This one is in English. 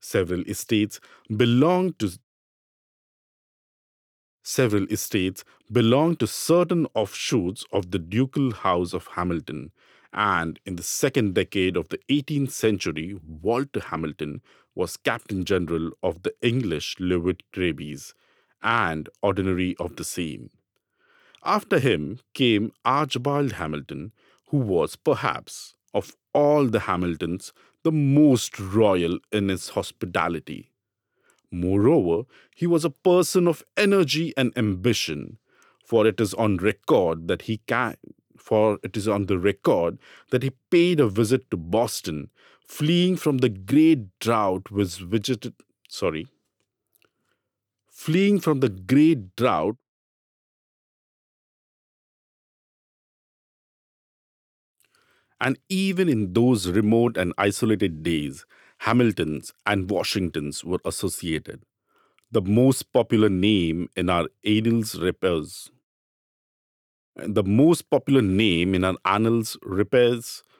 Several estates belonged to Several estates belonged to certain offshoots of the ducal house of Hamilton, and in the second decade of the 18th century, Walter Hamilton was Captain General of the English Leeward Grabies and Ordinary of the same. After him came Archibald Hamilton, who was perhaps, of all the Hamiltons, the most royal in his hospitality. Moreover, he was a person of energy and ambition, for it is on record that he ca- for it is on the record that he paid a visit to Boston, fleeing from the great drought which visited sorry, fleeing from the great drought. And even in those remote and isolated days, Hamiltons and Washingtons were associated. The most popular name in our annals repairs The most popular name in our annals repairs